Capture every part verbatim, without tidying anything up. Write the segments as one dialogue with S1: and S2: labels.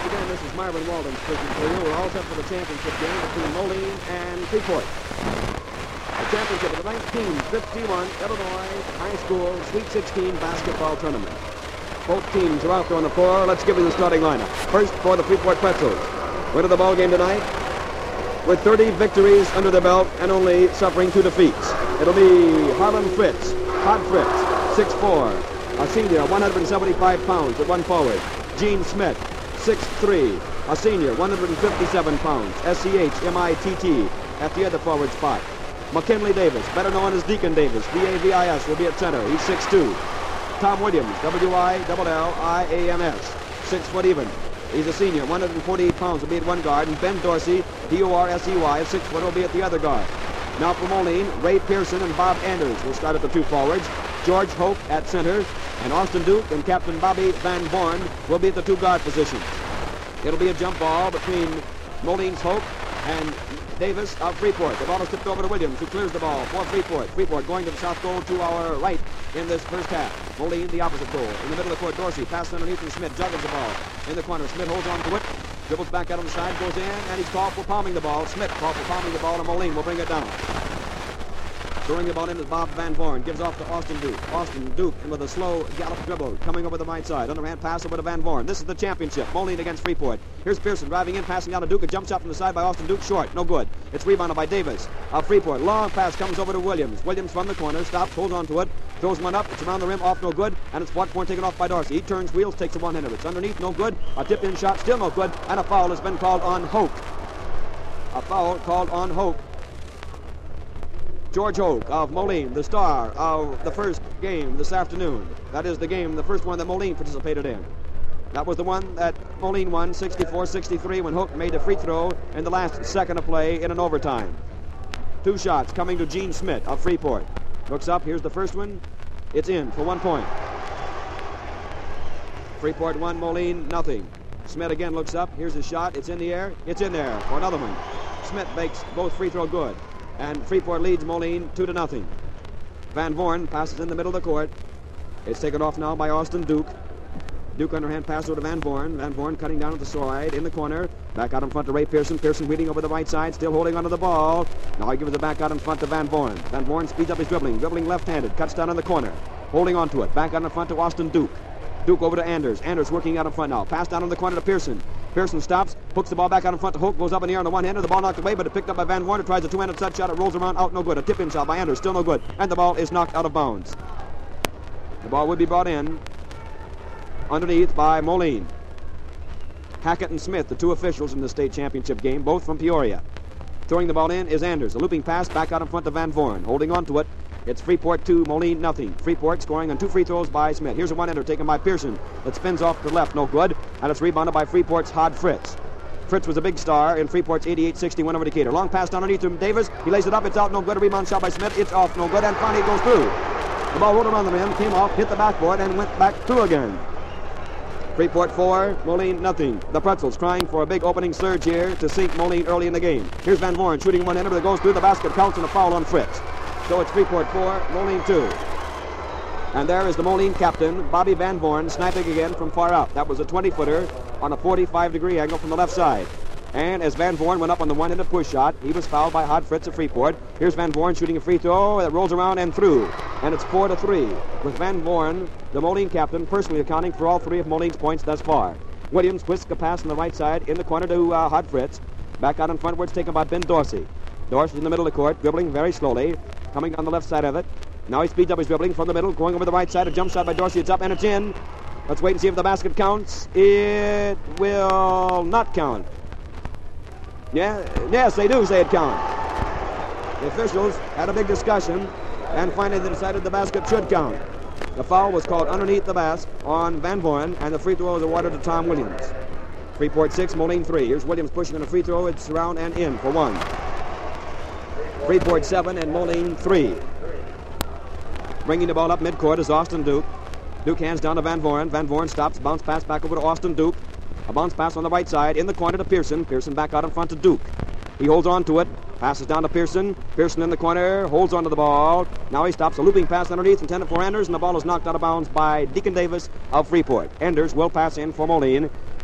S1: again, this is Marvin Walden speaking to you. We're all set for the championship game between Moline and Freeport. The championship of the nineteen fifty-one Illinois High School Sweet sixteen basketball tournament. Both teams are out there on the floor. Let's give you the starting lineup. First for the Freeport Pretzels. Winner the ball game tonight with thirty victories under their belt and only suffering two defeats. It'll be Harlan Fritz, Todd Fritz, six foot four, a senior, one hundred seventy-five pounds at one forward. Gene Smith, six foot three, a senior, one hundred fifty-seven pounds, S C H M I T T at the other forward spot. McKinley Davis, better known as Deacon Davis, D A V I S, will be at center. He's six foot two. Tom Williams, W I L L I A M S, six foot even. He's a senior, one hundred forty-eight pounds, will be at one guard. And Ben Dorsey, D O R S E Y, a six foot, will be at the other guard. Now for Moline, Ray Pearson and Bob Anders will start at the two forwards. George Hope at center, and Austin Duke and Captain Bobby Van Vorn will be at the two guard positions. It'll be a jump ball between Moline's Hope and Davis of Freeport. The ball is tipped over to Williams, who clears the ball for Freeport. Freeport going to the south goal to our right in this first half. Moline the opposite goal. In the middle of the court, Dorsey passes underneath, and Smith juggles the ball in the corner. Smith holds on to it, dribbles back out on the side, goes in, and he's called for palming the ball. Smith called for palming the ball, and Moline will bring it down. Throwing the ball in is Bob Van Vorn. Gives off to Austin Duke. Austin Duke with a slow gallop dribble coming over the right side. Underhand pass over to Van Vorn. This is the championship. Moline against Freeport. Here's Pearson driving in, passing down to Duke. A jump shot from the side by Austin Duke. Short. No good. It's rebounded by Davis of Freeport. Long pass comes over to Williams. Williams from the corner. Stops. Holds on to it. Throws one up. It's around the rim. Off. No good. And it's fought for and taken off by Dorsey. He turns wheels. Takes a one-hander. It's underneath. No good. A tip-in shot. Still no good. And a foul has been called on Hoke. A foul called on Hoke. George Hoke of Moline, the star of the first game this afternoon. That is the game, the first one that Moline participated in. That was the one that Moline won sixty-four sixty-three when Hoke made a free throw in the last second of play in an overtime. Two shots coming to Gene Smith of Freeport. Looks up, here's the first one. It's in for one point. Freeport one, Moline nothing. Smith again looks up, here's his shot. It's in the air, it's in there for another one. Smith makes both free throw good. And Freeport leads Moline two to nothing. Van Vorn passes in the middle of the court. It's taken off now by Austin Duke. Duke underhand pass over to Van Vorn. Van Vorn cutting down at the side in the corner. Back out in front to Ray Pearson. Pearson wheeling over the right side, still holding onto the ball. Now he gives it back out in front to Van Vorn. Van Vorn speeds up his dribbling. Dribbling left-handed. Cuts down in the corner. Holding onto it. Back out in front to Austin Duke. Duke over to Anders. Anders working out in front now. Pass down in the corner to Pearson. Pearson stops, puts the ball back out in front to Hoke, goes up in the air on the one-hander. The ball knocked away, but it picked up by Van Vorn. Tries a two-handed set shot. It rolls around, out, no good. A tip-in shot by Anders, still no good. And the ball is knocked out of bounds. The ball would be brought in underneath by Moline. Hackett and Smith, the two officials in the state championship game, both from Peoria. Throwing the ball in is Anders. A looping pass back out in front to Van Vorn. Holding on to it. It's Freeport two, Moline nothing. Freeport scoring on two free throws by Smith. Here's a one-hander taken by Pearson. It spins off to the left, no good. And it's rebounded by Freeport's Hod Fritz. Fritz was a big star in Freeport's eighty-eight sixty-one over Decatur. Long pass down underneath to Davis. He lays it up. It's out, no good. A rebound shot by Smith. It's off, no good. And finally it goes through. The ball rolled around the rim, came off, hit the backboard, and went back through again. Freeport four, Moline nothing. The Pretzels trying for a big opening surge here to sink Moline early in the game. Here's Van Vorn shooting one-hander that goes through the basket. Counts and a foul on Fritz. So it's Freeport four, Moline two. And there is the Moline captain, Bobby Van Vorn, sniping again from far out. That was a twenty-footer on a forty-five degree angle from the left side. And as Van Vorn went up on the one-handed push shot, he was fouled by Hod Fritz of Freeport. Here's Van Vorn shooting a free throw that rolls around and through. And it's four to three, with Van Vorn, the Moline captain, personally accounting for all three of Moline's points thus far. Williams whisks a pass on the right side in the corner to uh, Hod Fritz. Back out in front where it's taken by Ben Dorsey. Dorsey in the middle of the court, dribbling very slowly. Coming on the left side of it. Now he speeds up his dribbling from the middle, going over the right side. A jump shot by Dorsey. It's up and it's in. Let's wait and see if the basket counts. It will not count. Yeah, yes, they do say it counts. The officials had a big discussion and finally they decided the basket should count. The foul was called underneath the basket on Van Vorn, and the free throw was awarded to Tom Williams. Freeport six, Moline three. Here's Williams pushing on a free throw. It's around and in for one. Freeport seven and Moline three. Bringing the ball up midcourt is Austin Duke. Duke hands down to Van Vorn. Van Vorn stops, bounce pass back over to Austin Duke. A bounce pass on the right side in the corner to Pearson. Pearson back out in front to Duke. He holds on to it, passes down to Pearson. Pearson in the corner, holds onto the ball. Now he stops, a looping pass underneath intended for Anders, and the ball is knocked out of bounds by Deacon Davis of Freeport. Anders will pass in for Moline,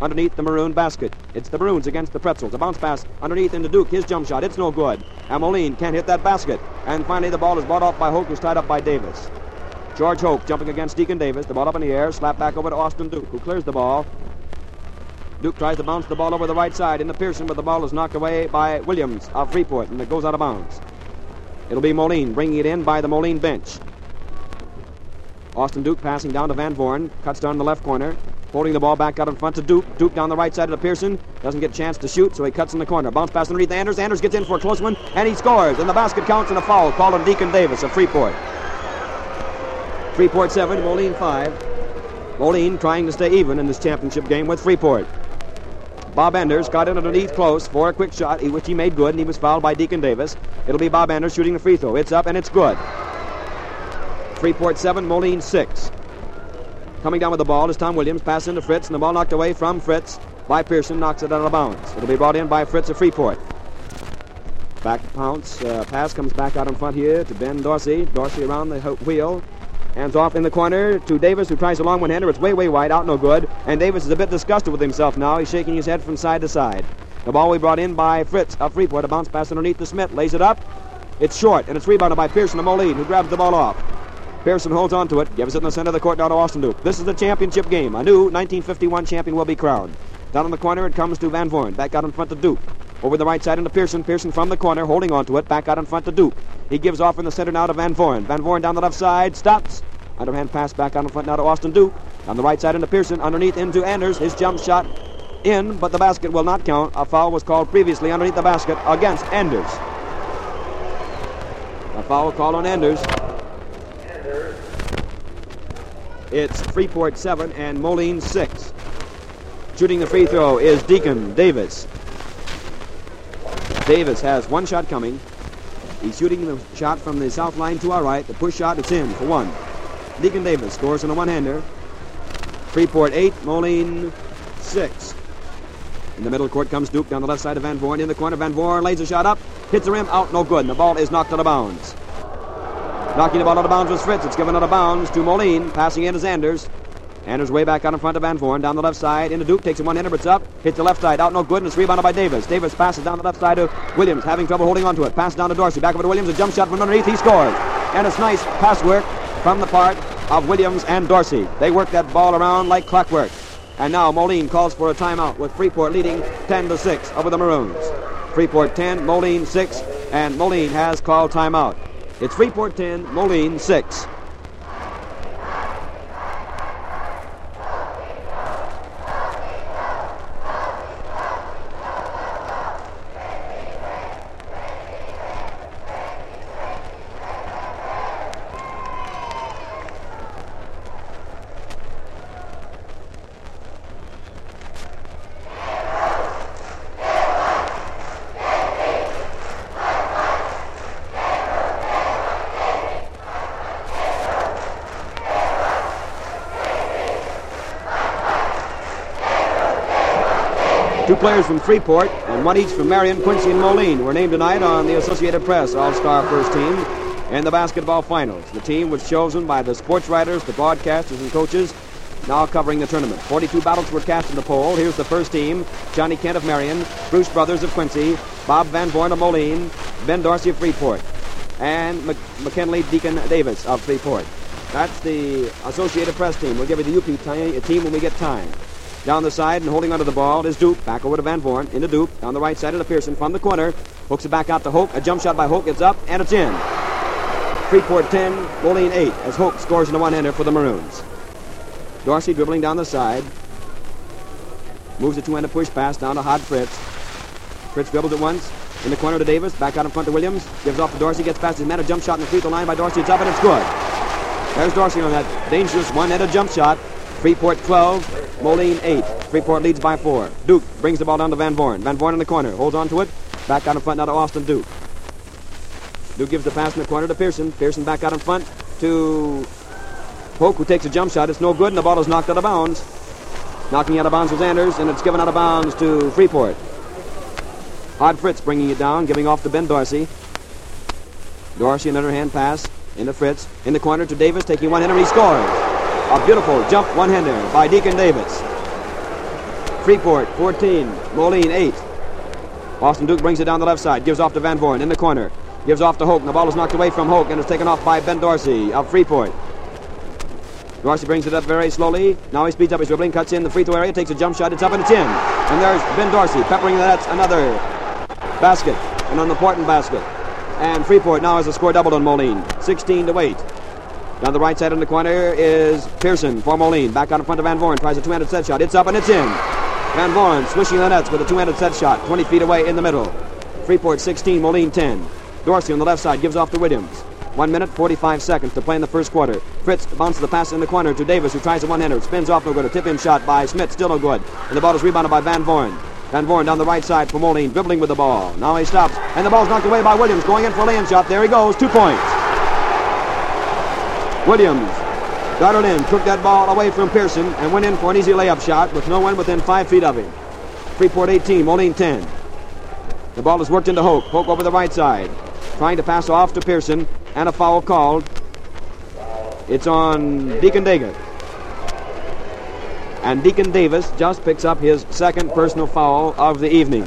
S1: underneath the Maroon basket. It's the Maroons against the Pretzels. A bounce pass underneath into Duke. His jump shot. It's no good. And Moline can't hit that basket. And finally the ball is brought off by Hoke, who's tied up by Davis. George Hoke jumping against Deacon Davis. The ball up in the air. Slap back over to Austin Duke, who clears the ball. Duke tries to bounce the ball over the right side into Pearson, but the ball is knocked away by Williams of Freeport, and it goes out of bounds. It'll be Moline bringing it in by the Moline bench. Austin Duke passing down to Van Vorn. Cuts down the left corner. Holding the ball back out in front to Duke. Duke down the right side of Pearson. Doesn't get a chance to shoot, so he cuts in the corner. Bounce pass underneath Anders. Anders gets in for a close one, and he scores. And the basket counts and a foul called on Deacon Davis of Freeport. Freeport seven, Moline five. Moline trying to stay even in this championship game with Freeport. Bob Anders got in underneath close for a quick shot, which he made good, and he was fouled by Deacon Davis. It'll be Bob Anders shooting the free throw. It's up, and it's good. Freeport seven, Moline six. Coming down with the ball is Tom Williams. Pass into Fritz, and the ball knocked away from Fritz by Pearson. Knocks it out of bounds. It'll be brought in by Fritz of Freeport. Back pounce. Uh, pass comes back out in front here to Ben Dorsey. Dorsey around the wheel. Hands off in the corner to Davis, who tries a long one-hander. It's way, way wide, out no good. And Davis is a bit disgusted with himself now. He's shaking his head from side to side. The ball will be brought in by Fritz of Freeport. A bounce pass underneath to Smith. Lays it up. It's short, and it's rebounded by Pearson of Moline, who grabs the ball off. Pearson holds on to it, gives it in the center of the court down to Austin Duke. This is the championship game. A new nineteen fifty-one champion will be crowned. Down in the corner, it comes to Van Vorn. Back out in front to Duke. Over the right side into Pearson. Pearson from the corner, holding on to it. Back out in front to Duke. He gives off in the center now to Van Vorn. Van Vorn down the left side, stops. Underhand pass back out in front now to Austin Duke. On the right side into Pearson. Underneath into Anders. His jump shot in, but the basket will not count. A foul was called previously underneath the basket against Anders. A foul called on Anders. It's Freeport seven and Moline six. Shooting the free throw is Deacon Davis. Davis has one shot coming. He's shooting the shot from the south line to our right. The push shot, it's in for one. Deacon Davis scores on a one-hander. Freeport eight, Moline six. In the middle court comes Duke down the left side of Van Vorn. In the corner, Van Vorn lays a shot up. Hits the rim, out, no good. And the ball is knocked out of bounds. Knocking the ball out of bounds was Fritz. It's given out of bounds to Moline. Passing in is Anders. Anders way back out in front of Van Vorn. Down the left side into Duke. Takes a one-hander, but it's up. Hits the left side. Out no good, and it's rebounded by Davis. Davis passes down the left side to Williams. Having trouble holding on to it. Pass down to Dorsey. Back over to Williams. A jump shot from underneath. He scores. And it's nice pass work from the part of Williams and Dorsey. They work that ball around like clockwork. And now Moline calls for a timeout with Freeport leading ten to six over the Maroons. Freeport ten, Moline six, and Moline has called timeout. It's Freeport ten, Moline six. Two players from Freeport and one each from Marion, Quincy, and Moline were named tonight on the Associated Press All-Star First Team in the basketball finals. The team was chosen by the sports writers, the broadcasters, and coaches now covering the tournament. forty-two ballots were cast in the poll. Here's the first team. Johnny Kent of Marion, Bruce Brothers of Quincy, Bob Van Vorn of Moline, Ben Dorsey of Freeport, and Mc- McKinley Deacon Davis of Freeport. That's the Associated Press team. We'll give you the U P t- team when we get time. Down the side and holding onto the ball is Duke. Back over to Van Vorn. Into Duke. Down the right side of Pearson from the corner. Hooks it back out to Hoke. A jump shot by Hoke. It's up and it's in. Freeport ten, Moline eight as Hoke scores in a one-hander for the Maroons. Dorsey dribbling down the side. Moves a two-handed push pass down to Hod Fritz. Fritz dribbles it once. In the corner to Davis. Back out in front to Williams. Gives off to Dorsey. Gets past his man. A jump shot in the free throw line by Dorsey. It's up and it's good. There's Dorsey on that dangerous one-handed jump shot. Freeport twelve, Moline eight. Freeport leads by four. Duke brings the ball down to Van Vorn. Van Vorn in the corner. Holds on to it. Back out in front now to Austin Duke. Duke gives the pass in the corner to Pearson. Pearson back out in front to Hoke, who takes a jump shot. It's no good, and the ball is knocked out of bounds. Knocking out of bounds was Anders, and it's given out of bounds to Freeport. Hod Fritz bringing it down, giving off to Ben Dorsey. Dorsey, an underhand pass into Fritz. In the corner to Davis, taking one hander, and he scores. A beautiful jump one-hander by Deacon Davis. Freeport fourteen, Moline eight. Austin Duke brings it down the left side, gives off to Van Vooren in the corner. Gives off to Hoke, and the ball is knocked away from Hoke and is taken off by Ben Dorsey of Freeport. Dorsey brings it up very slowly. Now he speeds up his dribbling, cuts in the free throw area, takes a jump shot, it's up and it's in. And there's Ben Dorsey peppering the nets, another basket, an unimportant basket. And Freeport now has a score doubled on Moline, sixteen to eight. Down the right side in the corner is Pearson for Moline. Back out in front of Van Vooren, tries a two-handed set shot. It's up and it's in. Van Vooren swishing the nets with a two-handed set shot, twenty feet away in the middle. Freeport sixteen, Moline ten. Dorsey on the left side gives off to Williams. One minute, forty-five seconds to play in the first quarter. Fritz bounces the pass in the corner to Davis, who tries a one-hander. Spins off, no good. A tip-in shot by Smith, still no good. And the ball is rebounded by Van Vooren. Van Vooren down the right side for Moline, dribbling with the ball. Now he stops, and the ball's knocked away by Williams, going in for a lay-in shot. There he goes, two points. Williams got it in, took that ball away from Pearson, and went in for an easy layup shot with no one within five feet of him. Freeport eighteen, Moline ten. The ball is worked into Hoke. Hoke over the right side, trying to pass off to Pearson, and a foul called. It's on Deacon Davis. And Deacon Davis just picks up his second personal foul of the evening.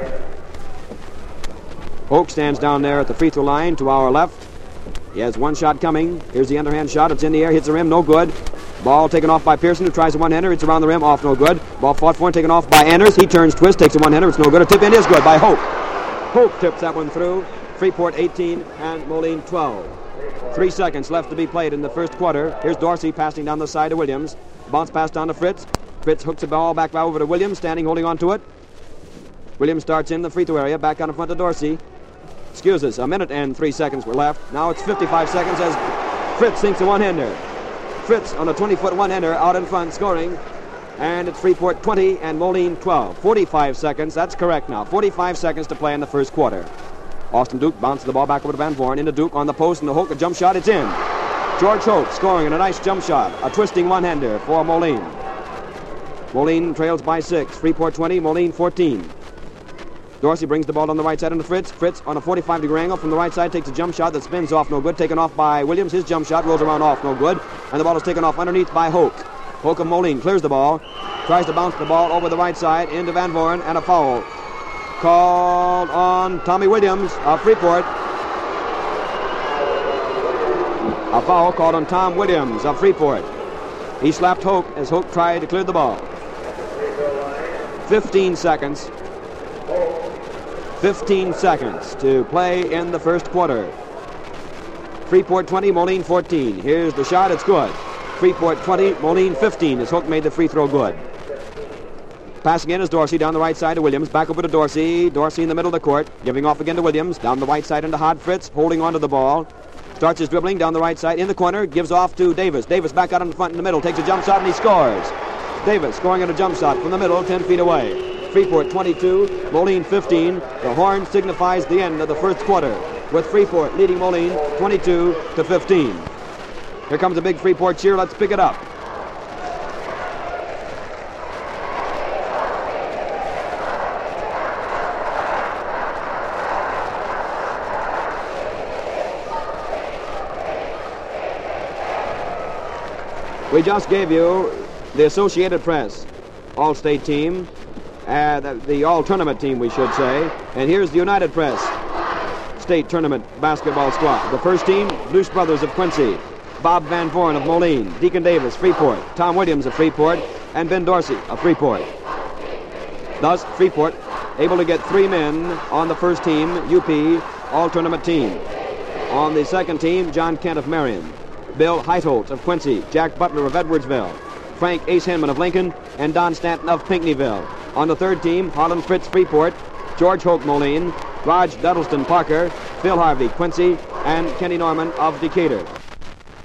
S1: Hoke stands down there at the free throw line to our left. He has one shot coming. Here's the underhand shot. It's in the air, hits the rim, no good. Ball taken off by Pearson, who tries a one-hander. It's around the rim, off, no good. Ball fought for and taken off by Anders. He turns, twist, takes a one-hander. It's no good. A tip in is good by Hoke. Hoke tips that one through. Freeport eighteen and Moline twelve. Three seconds left to be played in the first quarter. Here's Dorsey passing down the side to Williams. Bounce pass down to Fritz. Fritz hooks the ball back over to Williams, standing, holding on to it. Williams starts in the free throw area, back out in front of Dorsey. Excuse us, a minute and three seconds were left. Now it's fifty-five seconds as Fritz sinks a one-hander. Fritz on a twenty-foot one-hander out in front, scoring. And it's Freeport twenty and Moline twelve. forty-five seconds, that's correct now. forty-five seconds to play in the first quarter. Austin Duke bounces the ball back over to Van Vooren. Into Duke on the post, and the Hoke, a jump shot, it's in. George Hoke scoring, and a nice jump shot. A twisting one-hander for Moline. Moline trails by six. Freeport twenty, Moline fourteen. Dorsey brings the ball on the right side into Fritz. Fritz on a forty-five degree angle from the right side takes a jump shot that spins off, no good. Taken off by Williams. His jump shot rolls around off, no good. And the ball is taken off underneath by Hoke. Hoke of Moline clears the ball. Tries to bounce the ball over the right side into Van Vooren, and a foul called on Tommy Williams of Freeport. A foul called on Tom Williams of Freeport. He slapped Hoke as Hoke tried to clear the ball. fifteen seconds. fifteen seconds to play in the first quarter. Freeport twenty, Moline fourteen. Here's the shot, it's good. Freeport twenty, Moline fifteen as Hoke made the free throw good. Passing in is Dorsey down the right side to Williams. Back over to Dorsey. Dorsey in the middle of the court. Giving off again to Williams. Down the right side into Hod Fritz. Holding on to the ball. Starts his dribbling down the right side in the corner. Gives off to Davis. Davis back out in the front in the middle. Takes a jump shot and he scores. Davis scoring on a jump shot from the middle, ten feet away. Freeport twenty-two, Moline fifteen. The horn signifies the end of the first quarter, with Freeport leading Moline twenty-two to fifteen. Here comes a big Freeport cheer. Let's pick it up. We just gave you the Associated Press All-State team, uh, the, the All-Tournament team, we should say. And here's the United Press State Tournament basketball squad. The first team, Blues Brothers of Quincy, Bob Van Vooren of Moline, Deacon Davis, Freeport, Tom Williams of Freeport, and Ben Dorsey of Freeport. Thus, Freeport able to get three men on the first team, U P All-Tournament team. On the second team, John Kent of Marion, Bill Heitholtz of Quincy, Jack Butler of Edwardsville, Frank Ace Hinman of Lincoln, and Don Stanton of Pinckneyville. On the third team, Harlan Fritz Freeport, George Hoke Moline, Raj Duddleston Parker, Phil Harvey Quincy, and Kenny Norman of Decatur.